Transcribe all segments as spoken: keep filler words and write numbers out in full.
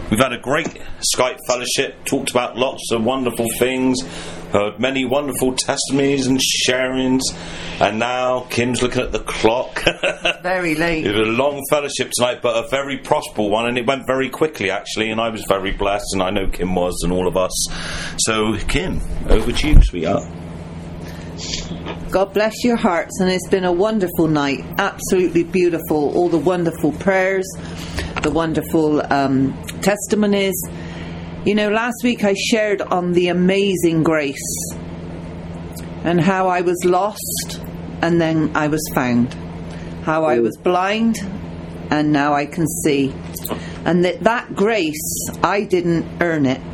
We've had a great Skype fellowship, talked about lots of wonderful things, heard many wonderful testimonies and sharings, and now Kim's looking at the clock. Very late. It was a long fellowship tonight, but a very prosperous one, and it went very quickly actually, and I was very blessed, and I know Kim was, and all of us. So Kim, over to you, sweetheart. God bless your hearts, and it's been a wonderful night, absolutely beautiful. All the wonderful prayers, the wonderful um, testimonies. You know, last week I shared on the amazing grace and how I was lost and then I was found, how I was blind and now I can see, and that that grace, I didn't earn it,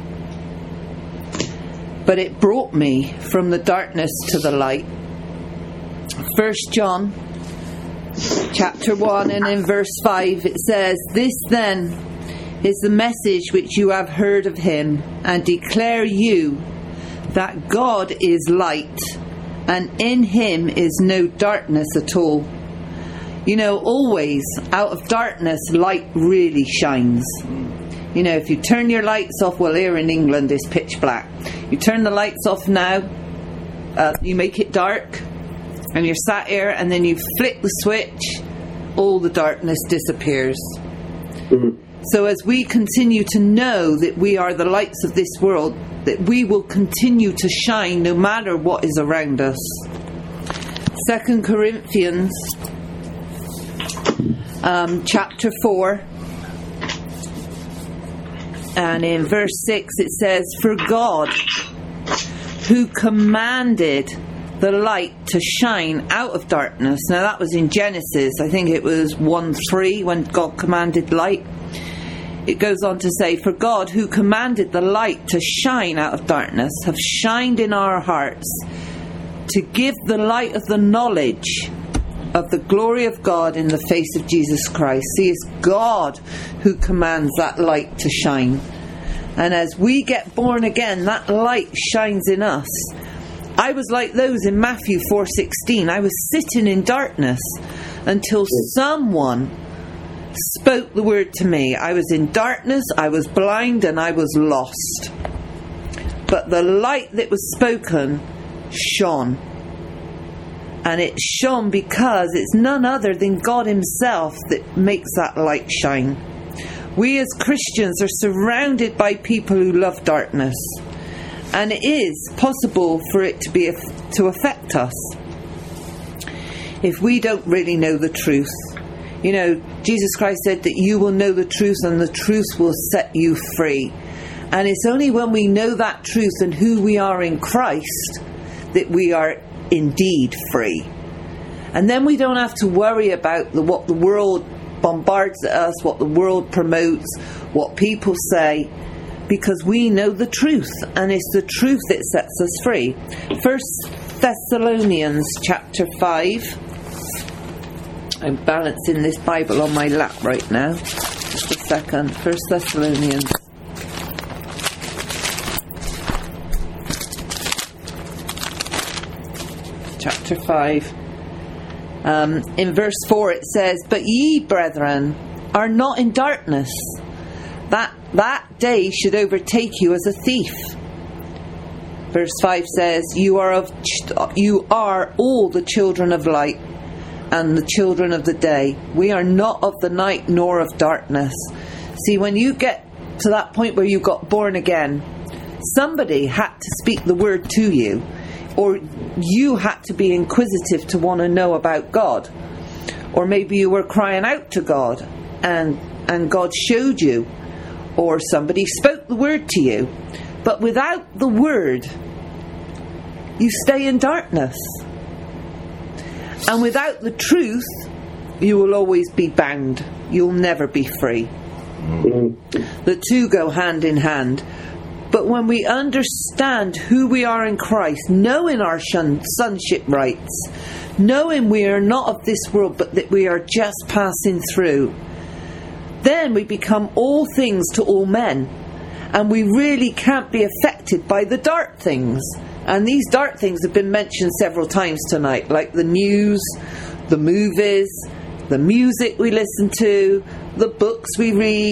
but it brought me from the darkness to the light. First John chapter one and in verse five it says, "This then is the message which you have heard of him, and declare you that God is light, and in him is no darkness at all." You know, always out of darkness light really shines. You know, if you turn your lights off, well, here in England it's pitch black. You turn the lights off now, uh, you make it dark, and you're sat here, and then you flick the switch, all the darkness disappears. Mm-hmm. So as we continue to know that we are the lights of this world, that we will continue to shine no matter what is around us. Second Corinthians um, chapter four, and in verse six it says, "For God, who commanded the light to shine out of darkness." Now that was in Genesis, I think it was one three, when God commanded light. It goes on to say, "For God, who commanded the light to shine out of darkness, have shined in our hearts to give the light of the knowledge of the glory of God in the face of Jesus Christ." See, it's God who commands that light to shine. And as we get born again, that light shines in us. I was like those in Matthew four sixteen. I was sitting in darkness until someone spoke the word to me. I was in darkness, I was blind, and I was lost. But the light that was spoken shone. And it shone because it's none other than God himself that makes that light shine. We as Christians are surrounded by people who love darkness, and it is possible for it to be to affect us if we don't really know the truth. You know, Jesus Christ said that you will know the truth and the truth will set you free. And it's only when we know that truth and who we are in Christ that we are indeed free. And then we don't have to worry about the, what the world bombards at us, what the world promotes, what people say, because we know the truth, and it's the truth that sets us free. First Thessalonians chapter five. I'm balancing this Bible on my lap right now. Just a second. First Thessalonians. Chapter five. Um, in verse four it says, "But ye, brethren, are not in darkness, that that day should overtake you as a thief." Verse five says, "You are of ch- you are all the children of light and the children of the day. We are not of the night nor of darkness." See, when you get to that point where you got born again, somebody had to speak the word to you, or you had to be inquisitive to want to know about God, or maybe you were crying out to God and and God showed you, or somebody spoke the word to you. But without the word, you stay in darkness. And without the truth, you will always be bound. You'll never be free. Mm-hmm. The two go hand in hand. But when we understand who we are in Christ, knowing our sonship rights, knowing we are not of this world, but that we are just passing through, then we become all things to all men. And we really can't be affected by the dark things. And these dark things have been mentioned several times tonight, like the news, the movies, the music we listen to, the books we read,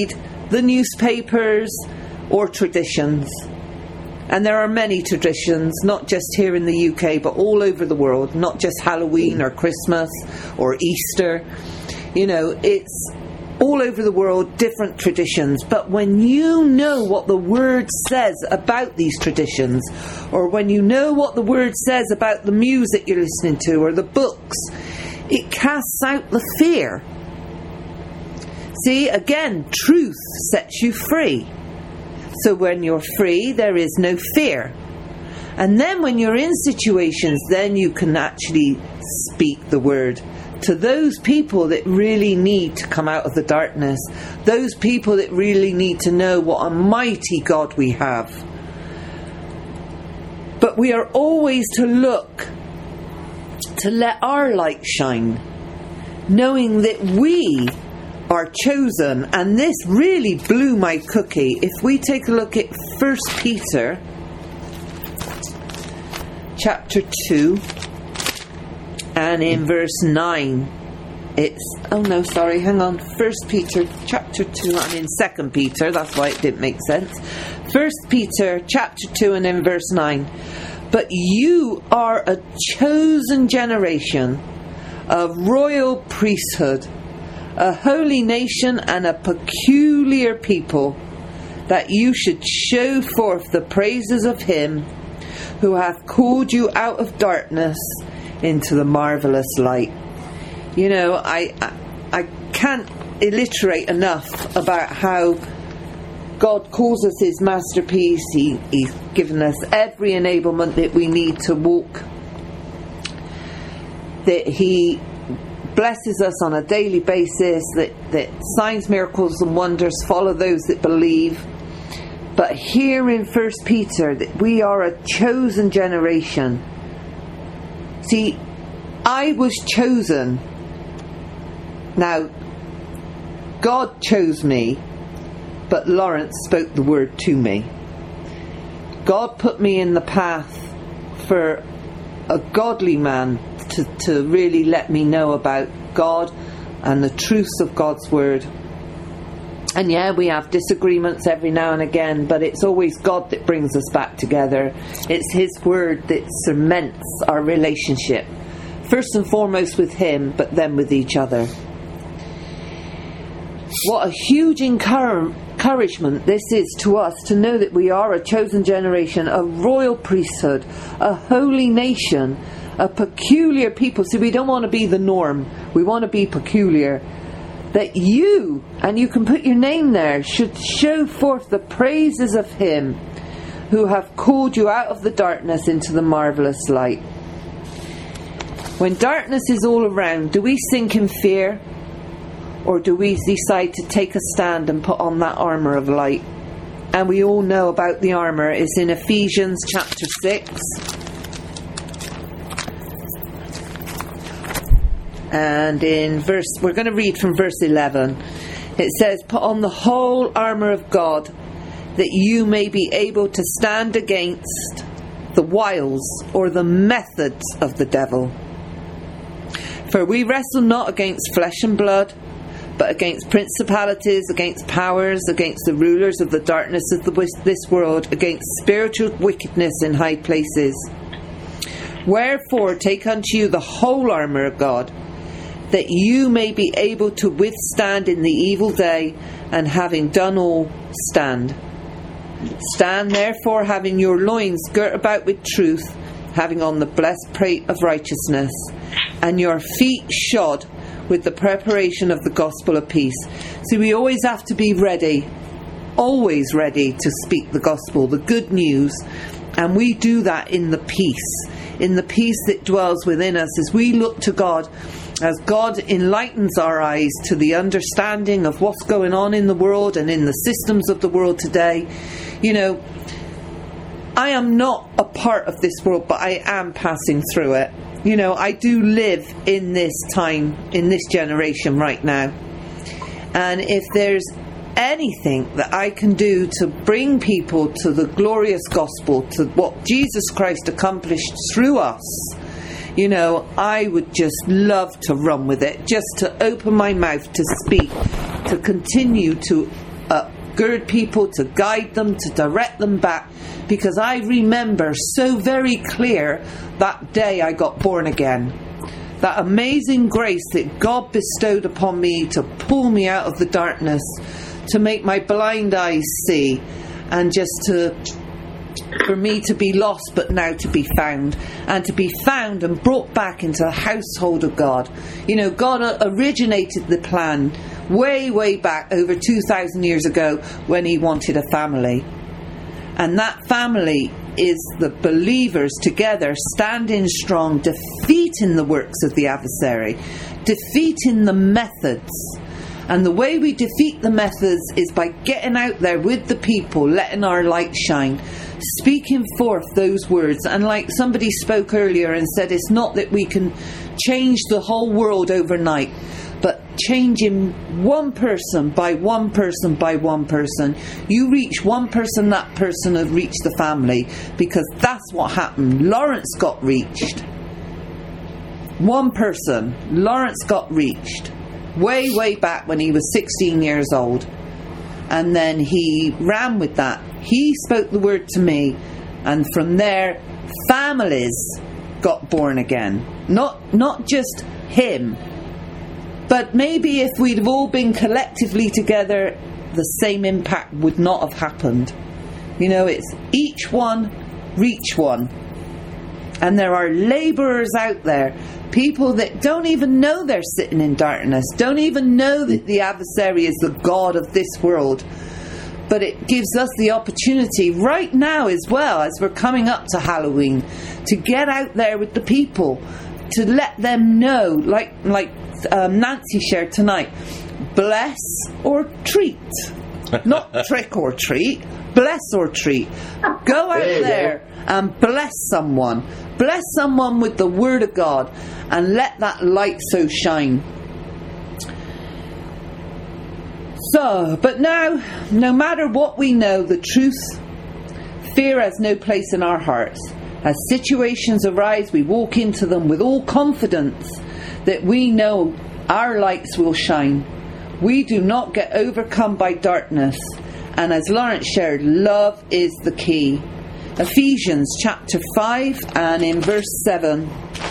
the newspapers, or traditions. And there are many traditions, not just here in the U K, but all over the world, not just Halloween or Christmas or Easter. You know, it's all over the world, different traditions. But when you know what the Word says about these traditions, or when you know what the Word says about the music you're listening to or the books, it casts out the fear. See, again, truth sets you free. So when you're free, there is no fear. And then when you're in situations, then you can actually speak the Word to those people that really need to come out of the darkness, those people that really need to know what a mighty God we have. But we are always to look, to let our light shine, knowing that we are chosen. And this really blew my cookie. If we take a look at First Peter chapter two, and in verse nine, it's, oh no, sorry, hang on, First Peter chapter two, I'm in Second Peter, that's why it didn't make sense. First Peter chapter two and in verse nine, but you are a chosen generation, a royal priesthood, a holy nation, and a peculiar people, that you should show forth the praises of him who hath called you out of darkness into the marvellous light. You know, I, I I can't alliterate enough about how God calls us his masterpiece. He, he's given us every enablement that we need to walk, that he blesses us on a daily basis, that, that signs, miracles and wonders follow those that believe. But here in First Peter, that we are a chosen generation. See, I was chosen. Now, God chose me, but Lawrence spoke the word to me. God put me in the path for a godly man to, to really let me know about God and the truths of God's word. And yeah, we have disagreements every now and again, but it's always God that brings us back together. It's his word that cements our relationship, first and foremost with him, but then with each other. What a huge encouragement encouragement this is to us, to know that we are a chosen generation, a royal priesthood, a holy nation, a peculiar people. So we don't want to be the norm, we want to be peculiar. That you, and you can put your name there, should show forth the praises of him who have called you out of the darkness into the marvellous light. When darkness is all around, do we sink in fear? Or do we decide to take a stand and put on that armour of light? And we all know about the armour. It's in Ephesians chapter six. And in verse, we're going to read from verse eleven. It says, put on the whole armour of God, that you may be able to stand against the wiles or the methods of the devil. For we wrestle not against flesh and blood, but against principalities, against powers, against the rulers of the darkness of the, this world, against spiritual wickedness in high places. Wherefore take unto you the whole armour of God, that you may be able to withstand in the evil day, and having done all, stand. Stand therefore, having your loins girt about with truth, having on the breastplate of righteousness, and your feet shod with the preparation of the gospel of peace. So we always have to be ready, always ready to speak the gospel, the good news, and we do that in the peace, in the peace that dwells within us as we look to God, as God enlightens our eyes to the understanding of what's going on in the world and in the systems of the world today. You know, I am not a part of this world, but I am passing through it. You know, I do live in this time, in this generation right now. And if there's anything that I can do to bring people to the glorious gospel, to what Jesus Christ accomplished through us, you know, I would just love to run with it, just to open my mouth to speak, to continue to uh, undergird people, to guide them, to direct them back. Because I remember so very clear that day I got born again. That amazing grace that God bestowed upon me to pull me out of the darkness, to make my blind eyes see, and just to, for me to be lost but now to be found, and to be found and brought back into the household of God. You know, God originated the plan way, way back over two thousand years ago when he wanted a family. And that family is the believers together, standing strong, defeating the works of the adversary, defeating the methods. And the way we defeat the methods is by getting out there with the people, letting our light shine, speaking forth those words. And like somebody spoke earlier and said, it's not that we can change the whole world overnight, but changing one person by one person by one person. You reach one person, that person has reached the family, because that's what happened. Lawrence got reached. One person, Lawrence got reached way, way back when he was sixteen years old. And then he ran with that. He spoke the word to me, and from there, families got born again. Not, not just him. But maybe if we'd have all been collectively together, the same impact would not have happened. You know, it's each one, reach one. And there are labourers out there, people that don't even know they're sitting in darkness, don't even know that the adversary is the God of this world. But it gives us the opportunity right now as well, as we're coming up to Halloween, to get out there with the people, to let them know, like like um, Nancy shared tonight, bless or treat. Not trick or treat, bless or treat. Go out there, there and bless someone. Bless someone with the word of God, and let that light so shine. So, but now, no matter what we know, the truth, fear has no place in our hearts. As situations arise, we walk into them with all confidence that we know our lights will shine. We do not get overcome by darkness. And as Lawrence shared, love is the key. Ephesians chapter five and in verse seven.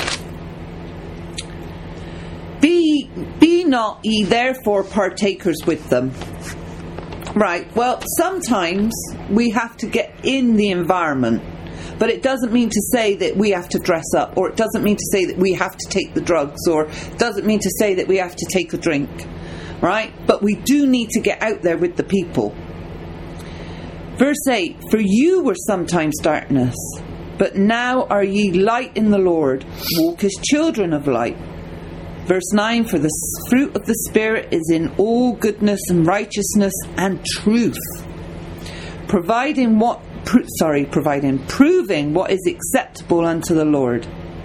Be, be not ye therefore partakers with them. Right, well, sometimes we have to get in the environment. But it doesn't mean to say that we have to dress up, or it doesn't mean to say that we have to take the drugs, or it doesn't mean to say that we have to take a drink, right? But we do need to get out there with the people. Verse eight, for you were sometimes darkness, but now are ye light in the Lord. Walk as children of light. Verse nine, for the fruit of the Spirit is in all goodness and righteousness and truth, providing what Pro- sorry, providing, proving what is acceptable unto the Lord.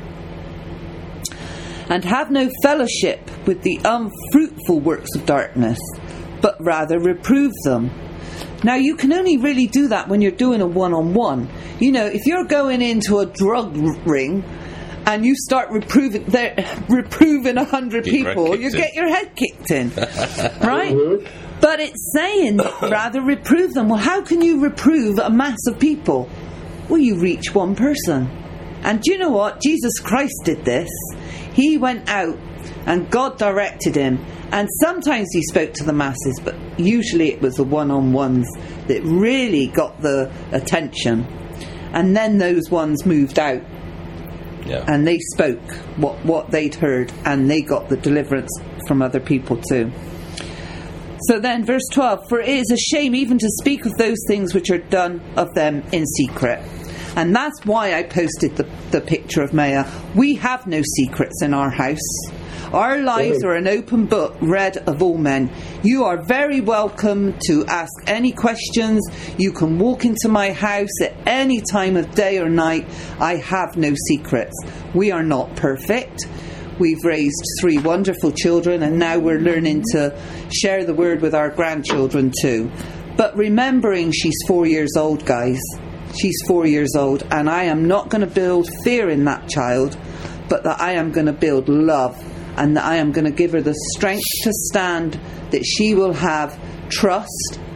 And have no fellowship with the unfruitful works of darkness, but rather reprove them. Now, you can only really do that when you're doing a one-on-one. You know, if you're going into a drug ring and you start reproving reproving a hundred people, you get your head kicked in, right? But it's saying, rather reprove them. Well, how can you reprove a mass of people? Well, you reach one person. And do you know what? Jesus Christ did this. He went out and God directed him. And sometimes he spoke to the masses, but usually it was the one-on-ones that really got the attention. And then those ones moved out. Yeah. And they spoke what, what they'd heard, and they got the deliverance from other people too. So then, verse twelve, for it is a shame even to speak of those things which are done of them in secret. And that's why I posted the, the picture of Maya. We have no secrets in our house. Our lives are an open book, read of all men. You are very welcome to ask any questions. You can walk into my house at any time of day or night. I have no secrets. We are not perfect. We've raised three wonderful children, and now we're learning to share the word with our grandchildren too. But remembering she's four years old, guys. She's four years old, and I am not going to build fear in that child, but that I am going to build love, and that I am going to give her the strength to stand, that she will have trust,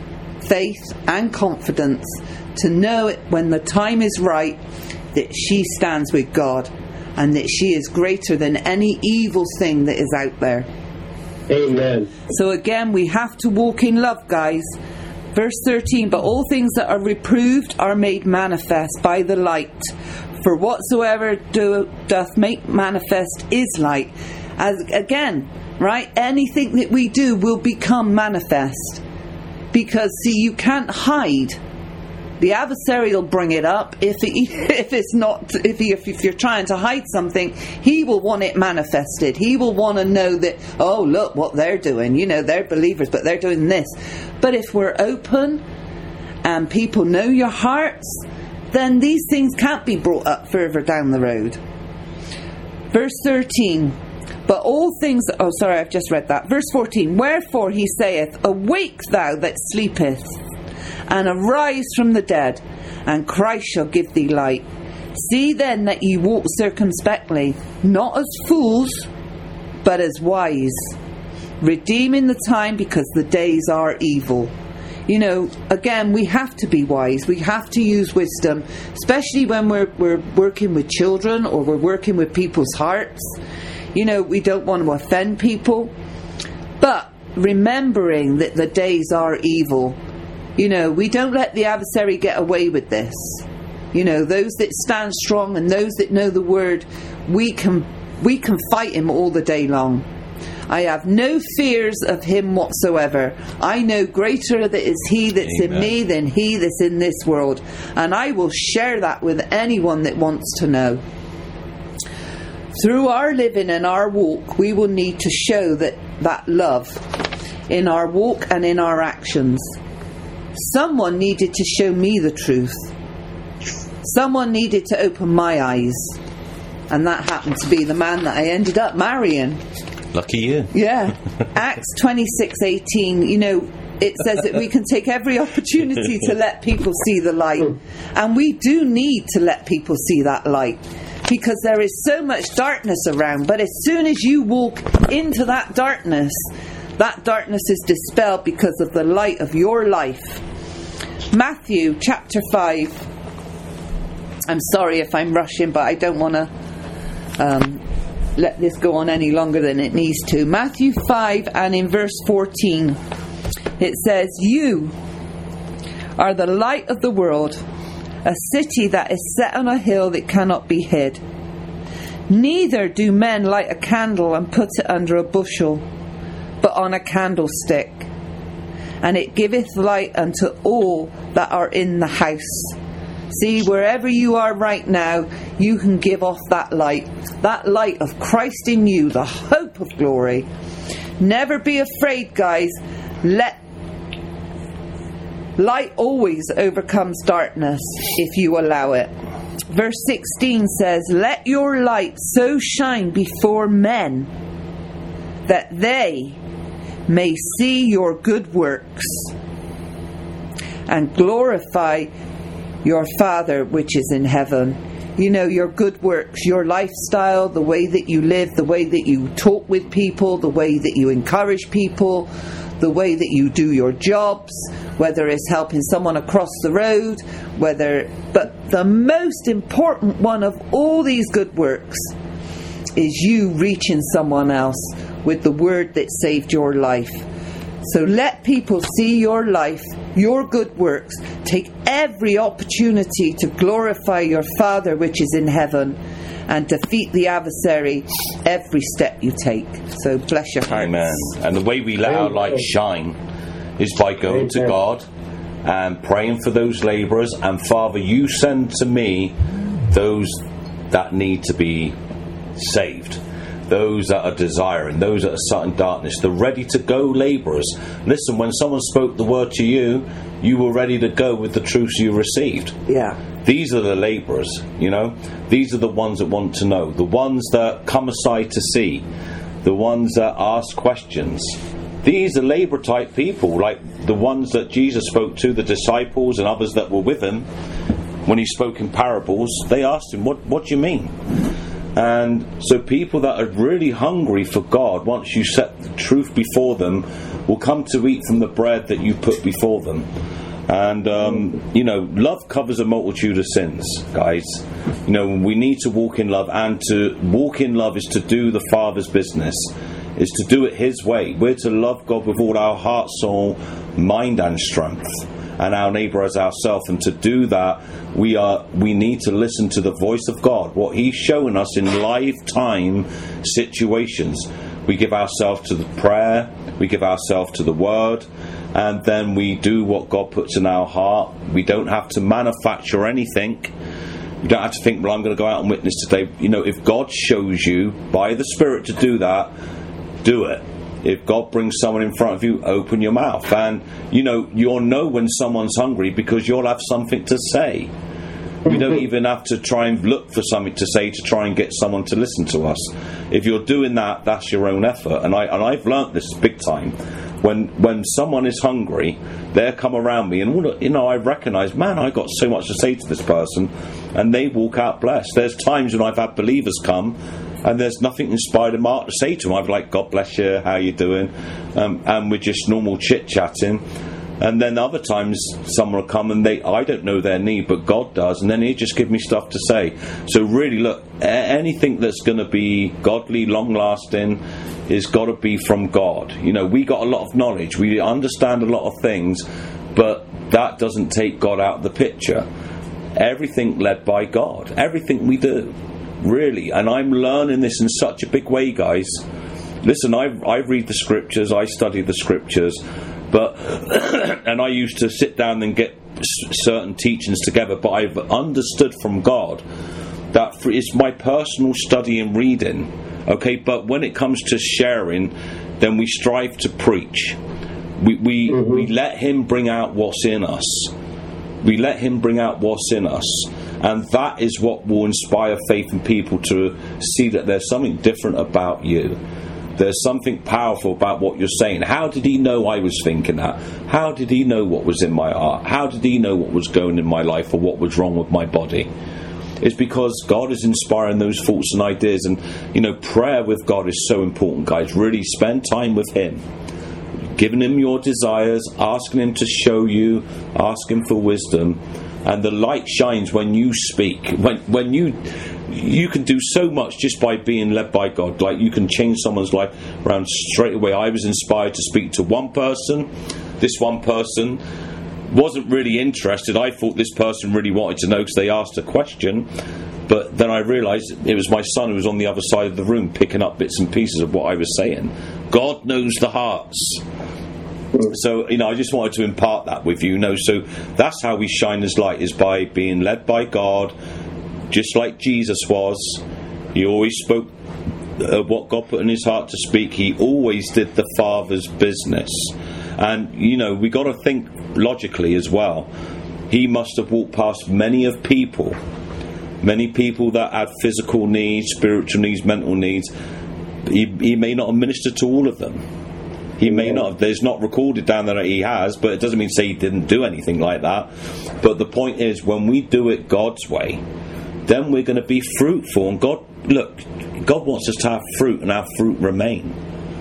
faith and confidence to know it when the time is right that she stands with God and that she is greater than any evil thing that is out there. Amen. So again, we have to walk in love, guys. Verse thirteen, but all things that are reproved are made manifest by the light. For whatsoever do, doth make manifest is light. As again, right, anything that we do will become manifest. Because, see, you can't hide. The adversary will bring it up. If it, if it's not, if, he, if if you're trying to hide something, he will want it manifested. He will want to know that, oh, look what they're doing. You know, they're believers, but they're doing this. But if we're open and people know your hearts, then these things can't be brought up further down the road. Verse thirteen. But all things... Oh, sorry, I've just read that. Verse fourteen. Wherefore he saith, awake thou that sleepest, and arise from the dead, and Christ shall give thee light. See then that ye walk circumspectly, not as fools, but as wise, redeeming the time, because the days are evil. You know, again, we have to be wise. We have to use wisdom, especially when we're, we're working with children or we're working with people's hearts. You know, we don't want to offend people. But remembering that the days are evil. You know, we don't let the adversary get away with this. You know, those that stand strong and those that know the word, we can we can fight him all the day long. I have no fears of him whatsoever. I know greater that is he that's Amen. In me than he that's in this world. And I will share that with anyone that wants to know. Through our living and our walk, we will need to show that, that love in our walk and in our actions. Someone needed to show me the truth. Someone needed to open my eyes. And that happened to be the man that I ended up marrying. Lucky you. Yeah. Acts twenty-six eighteen, you know, it says that we can take every opportunity to let people see the light. And we do need to let people see that light. Because there is so much darkness around. But as soon as you walk into that darkness, that darkness is dispelled because of the light of your life. Matthew chapter five. I'm sorry if I'm rushing, but I don't want to um, let this go on any longer than it needs to. Matthew five and in verse fourteen, it says, you are the light of the world, a city that is set on a hill that cannot be hid. Neither do men light a candle and put it under a bushel, but on a candlestick, and it giveth light unto all that are in the house. See, wherever you are right now, you can give off that light, that light of Christ in you, the hope of glory. Never be afraid, guys. Let light always overcomes darkness if you allow it. Verse sixteen says, let your light so shine before men that they may see your good works and glorify your Father which is in heaven. You know, your good works, your lifestyle, the way that you live, the way that you talk with people, the way that you encourage people, the way that you do your jobs, whether it's helping someone across the road, whether... But the most important one of all these good works is you reaching someone else with the word that saved your life. So let people see your life, your good works. Take every opportunity to glorify your Father which is in heaven and defeat the adversary every step you take. So bless your hearts. Amen. And the way we let our light shine is by going to God and praying for those labourers. And Father, you send to me those that need to be saved, those that are desiring, those that are sat in darkness, the ready to go labourers. Listen, when someone spoke the word to you, you were ready to go with the truths you received. Yeah. These are the labourers, you know. These are the ones that want to know, the ones that come aside to see, the ones that ask questions. These are labour type people, like the ones that Jesus spoke to, the disciples and others that were with him. When he spoke in parables, they asked him, what, what do you mean? And so people that are really hungry for God, once you set the truth before them, will come to eat from the bread that you put before them. And, um, you know, love covers a multitude of sins, guys. You know, we need to walk in love, and to walk in love is to do the Father's business, is to do it His way. We're to love God with all our heart, soul, mind and strength, and our neighbour as ourselves. And to do that, we are we need to listen to the voice of God, what He's showing us in lifetime situations. We give ourselves to the prayer, we give ourselves to the Word, and then we do what God puts in our heart. We don't have to manufacture anything. You don't have to think, well, I'm going to go out and witness today. You know, if God shows you by the Spirit to do that, do it. If God brings someone in front of you, open your mouth. And, you know, you'll know when someone's hungry because you'll have something to say. We don't even have to try and look for something to say to try and get someone to listen to us. If you're doing that, that's your own effort. And, I, and I've learnt this big time. When when someone is hungry, they'll come around me, and you know, I recognise, man, I got so much to say to this person, and they walk out blessed. There's times when I've had believers come, and there's nothing inspired in Mark to say to them. I've like, God bless you, how you doing? Um, and we're just normal chit chatting. And then other times someone will come and they I don't know their need, but God does, and then He just give me stuff to say. So really, look, anything that's going to be godly, long lasting, is got to be from God. You know, we got a lot of knowledge, we understand a lot of things, but that doesn't take God out of the picture. Everything led by God, everything we do, really. And I'm learning this in such a big way, guys. Listen, I I read the scriptures, I study the scriptures, but and I used to sit down and get certain teachings together, but I've understood from God that it's my personal study and reading. Okay, but when it comes to sharing, then we strive to preach. We we, mm-hmm. we let Him bring out what's in us. We let Him bring out what's in us. And that is what will inspire faith in people to see that there's something different about you. There's something powerful about what you're saying. How did He know I was thinking that? How did He know what was in my heart? How did He know what was going in my life or what was wrong with my body? It's because God is inspiring those thoughts and ideas. And, you know, prayer with God is so important, guys. Really spend time with Him. Giving Him your desires, asking Him to show you, asking for wisdom. And the light shines when you speak. When when you... You can do so much just by being led by God. Like, you can change someone's life around straight away. I was inspired to speak to one person. This one person wasn't really interested. I thought this person really wanted to know because they asked a question. But then I realised it was my son who was on the other side of the room picking up bits and pieces of what I was saying. God knows the hearts. So, you know, I just wanted to impart that with you. You know, so that's how we shine as light, is by being led by God. Just like Jesus was. He always spoke uh, what God put in His heart to speak. He always did the Father's business. And, you know, we got to think logically as well. He must have walked past many of people, many people that had physical needs, spiritual needs, mental needs. He, he may not have ministered to all of them. He may not have. There's not recorded down there that He has, but it doesn't mean to say He didn't do anything like that. But the point is, when we do it God's way, then we're going to be fruitful. And God, look, God wants us to have fruit, and our fruit remain.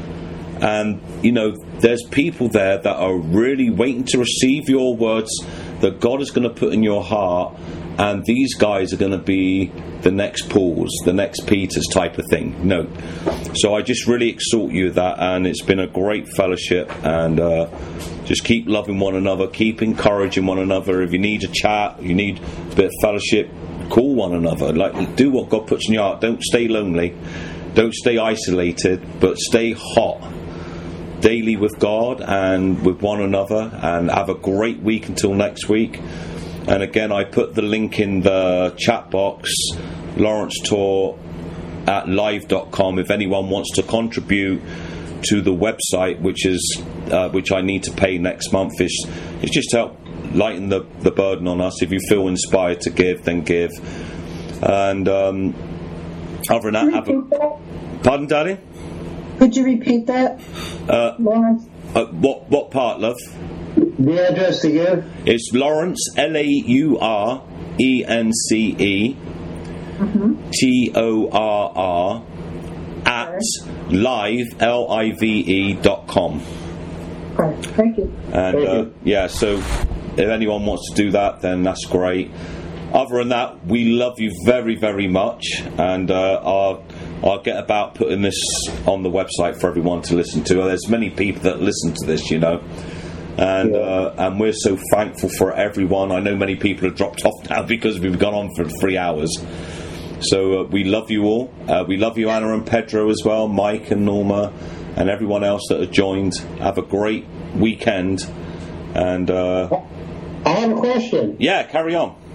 And, you know, there's people there that are really waiting to receive your words that God is going to put in your heart. And these guys are going to be the next Pauls, the next Peters type of thing. No. So I just really exhort you that, and it's been a great fellowship. And uh, just keep loving one another, keep encouraging one another. If you need a chat, you need a bit of fellowship, call one another. Like, do what God puts in your heart. Don't stay lonely. Don't stay isolated, but stay hot daily with God and with one another. And have a great week until next week. And again, I put the link in the chat box, Lawrence Tour at live dot com, if anyone wants to contribute to the website, which is uh, which I need to pay next month. It's, it's just to help lighten the, the burden on us. If you feel inspired to give, then give. And um, other than that, have a, pardon, Daddy? Could you repeat that, uh, Lawrence? Uh, what what part, love? The address to give? It's Lawrence, L A U R E N C E mm-hmm. T O R R at live, L I V E dot com. Okay, thank you. And Thank uh, you. yeah, so if anyone wants to do that, then that's great. Other than that, we love you very, very much, and uh, I'll, I'll get about putting this on the website for everyone to listen to. There's many people that listen to this, you know, and Yeah. uh, and we're so thankful for everyone. I know many people have dropped off now because we've gone on for three hours. So uh, we love you all. Uh, we love you, Anna and Pedro, as well, Mike and Norma, and everyone else that have joined. Have a great weekend, and uh, I have a question. yeah, carry on.